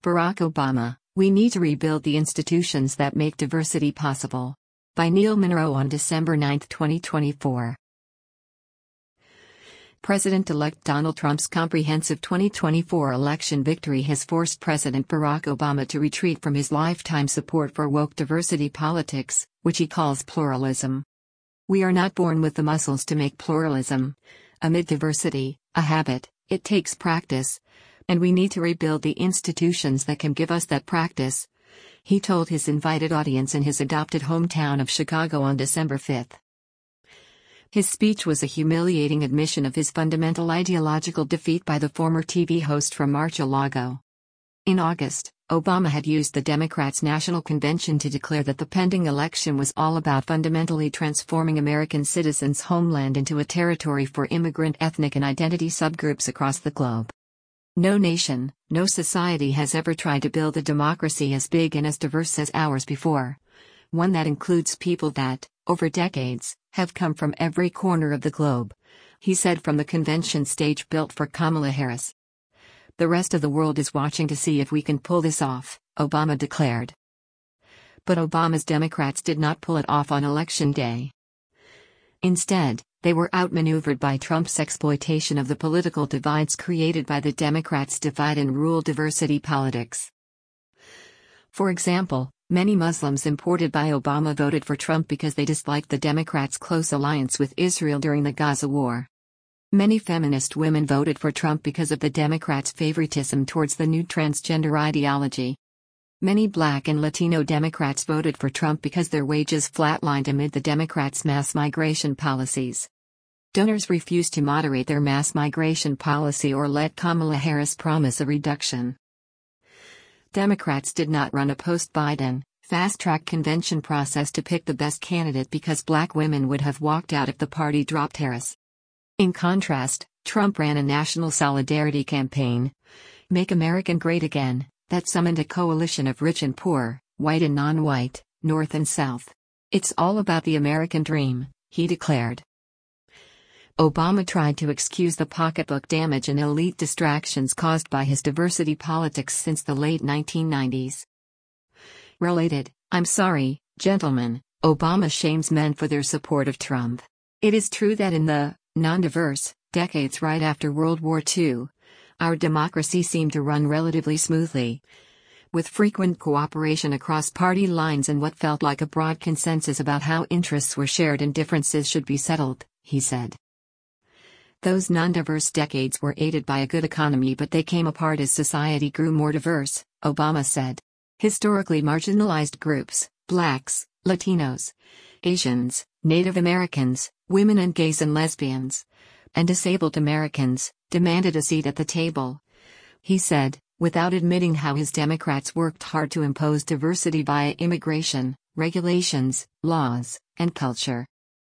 Barack Obama, We Need to Rebuild the Institutions That Make Diversity Possible. By Neil Munro on December 9, 2024. President-elect Donald Trump's comprehensive 2024 election victory has forced President Barack Obama to retreat from his lifetime support for woke diversity politics, which he calls pluralism. We are not born with the muscles to make pluralism, amid diversity, a habit. It takes practice. And we need to rebuild the institutions that can give us that practice, he told his invited audience in his adopted hometown of Chicago on December 5. His speech was a humiliating admission of his fundamental ideological defeat by the former TV host from Mar-a-Lago. In August, Obama had used the Democrats' National Convention to declare that the pending election was all about fundamentally transforming American citizens' homeland into a territory for immigrant ethnic and identity subgroups across the globe. No nation, no society has ever tried to build a democracy as big and as diverse as ours before. One that includes people that, over decades, have come from every corner of the globe, he said from the convention stage built for Kamala Harris. The rest of the world is watching to see if we can pull this off, Obama declared. But Obama's Democrats did not pull it off on Election Day. Instead, they were outmaneuvered by Trump's exploitation of the political divides created by the Democrats' divide and rule diversity politics. For example, many Muslims imported by Obama voted for Trump because they disliked the Democrats' close alliance with Israel during the Gaza war. Many feminist women voted for Trump because of the Democrats' favoritism towards the new transgender ideology. Many Black and Latino Democrats voted for Trump because their wages flatlined amid the Democrats' mass migration policies. Donors refused to moderate their mass migration policy or let Kamala Harris promise a reduction. Democrats did not run a post-Biden, fast-track convention process to pick the best candidate because Black women would have walked out if the party dropped Harris. In contrast, Trump ran a national solidarity campaign, Make America Great Again, that summoned a coalition of rich and poor, white and non-white, North and South. It's all about the American dream, he declared. Obama tried to excuse the pocketbook damage and elite distractions caused by his diversity politics since the late 1990s. Related, I'm sorry, gentlemen, Obama shames men for their support of Trump. It is true that in the non-diverse decades right after World War II, our democracy seemed to run relatively smoothly, with frequent cooperation across party lines and what felt like a broad consensus about how interests were shared and differences should be settled, he said. Those non-diverse decades were aided by a good economy, but they came apart as society grew more diverse, Obama said. Historically marginalized groups, Blacks, Latinos, Asians, Native Americans, women and gays and lesbians, and disabled Americans, demanded a seat at the table, he said, without admitting how his Democrats worked hard to impose diversity via immigration, regulations, laws, and culture.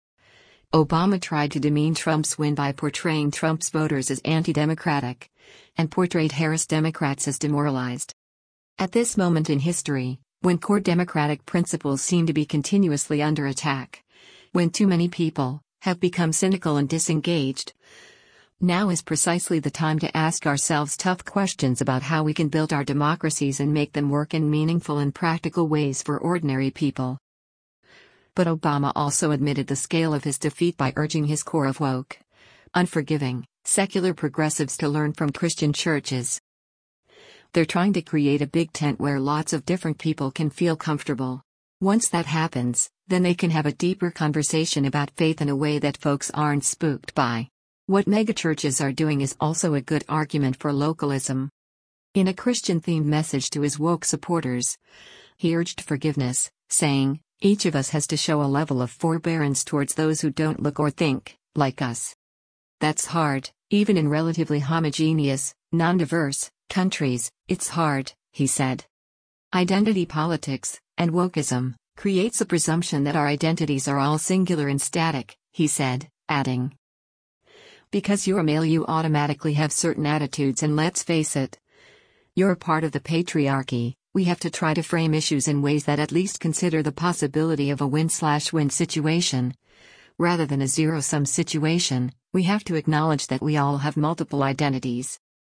Obama tried to demean Trump's win by portraying Trump's voters as anti-democratic, and portrayed Harris Democrats as demoralized. At this moment in history, when core democratic principles seem to be continuously under attack, when too many people have become cynical and disengaged, now is precisely the time to ask ourselves tough questions about how we can build our democracies and make them work in meaningful and practical ways for ordinary people. But Obama also admitted the scale of his defeat by urging his core of woke, unforgiving, secular progressives to learn from Christian churches. They're trying to create a big tent where lots of different people can feel comfortable. Once that happens, then they can have a deeper conversation about faith in a way that folks aren't spooked by. What megachurches are doing is also a good argument for localism. In a Christian-themed message to his woke supporters, he urged forgiveness, saying, each of us has to show a level of forbearance towards those who don't look or think like us. That's hard, even in relatively homogeneous, non-diverse countries, it's hard, he said. Identity politics, and wokeism, creates a presumption that our identities are all singular and static, he said, adding. Because you're a male, you automatically have certain attitudes, and let's face it, you're part of the patriarchy. We have to try to frame issues in ways that at least consider the possibility of a win-slash-win situation. Rather than a zero-sum situation, we have to acknowledge that we all have multiple identities.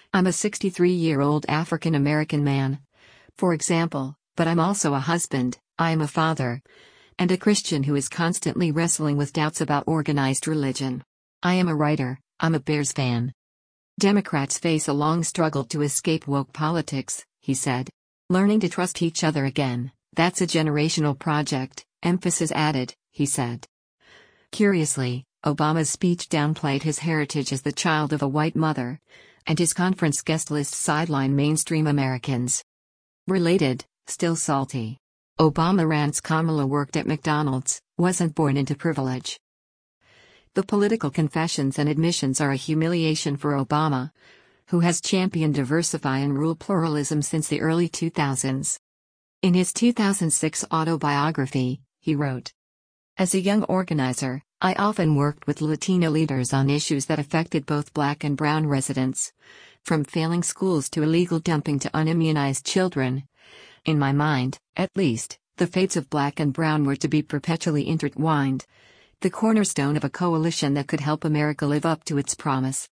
I'm a 63-year-old African American man, for example, but I'm also a husband, I am a father, and a Christian who is constantly wrestling with doubts about organized religion. I am a writer, I'm a Bears fan. Democrats face a long struggle to escape woke politics, he said. Learning to trust each other again, that's a generational project, emphasis added, he said. Curiously, Obama's speech downplayed his heritage as the child of a white mother, and his conference guest list sidelined mainstream Americans. Related, still salty. Obama rants Kamala worked at McDonald's, wasn't born into privilege. The political confessions and admissions are a humiliation for Obama, who has championed diversify and rule pluralism since the early 2000s. In his 2006 autobiography, he wrote, "As a young organizer, I often worked with Latino leaders on issues that affected both black and brown residents, from failing schools to illegal dumping to unimmunized children. In my mind, at least, the fates of black and brown were to be perpetually intertwined, the cornerstone of a coalition that could help America live up to its promise."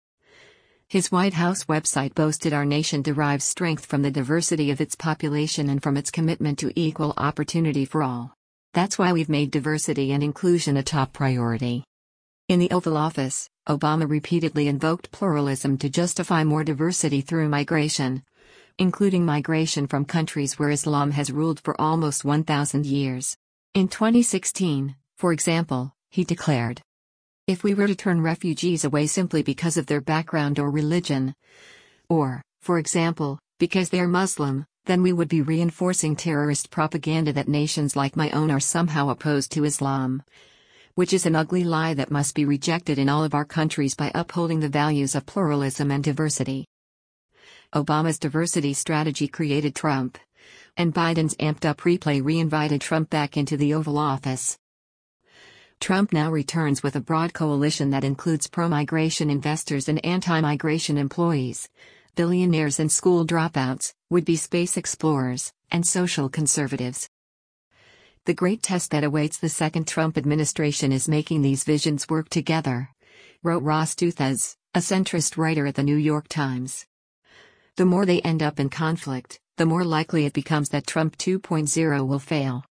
His White House website boasted our nation derives strength from the diversity of its population and from its commitment to equal opportunity for all. That's why we've made diversity and inclusion a top priority. In the Oval Office, Obama repeatedly invoked pluralism to justify more diversity through migration, including migration from countries where Islam has ruled for almost 1,000 years. In 2016, for example, he declared, "If we were to turn refugees away simply because of their background or religion, or, for example, because they are Muslim, then we would be reinforcing terrorist propaganda that nations like my own are somehow opposed to Islam, which is an ugly lie that must be rejected in all of our countries by upholding the values of pluralism and diversity." Obama's diversity strategy created Trump, and Biden's amped-up replay re-invited Trump back into the Oval Office. Trump now returns with a broad coalition that includes pro-migration investors and anti-migration employees, billionaires and school dropouts, would-be space explorers, and social conservatives. The great test that awaits the second Trump administration is making these visions work together, wrote Ross Douthat, a centrist writer at the New York Times. The more they end up in conflict, the more likely it becomes that Trump 2.0 will fail.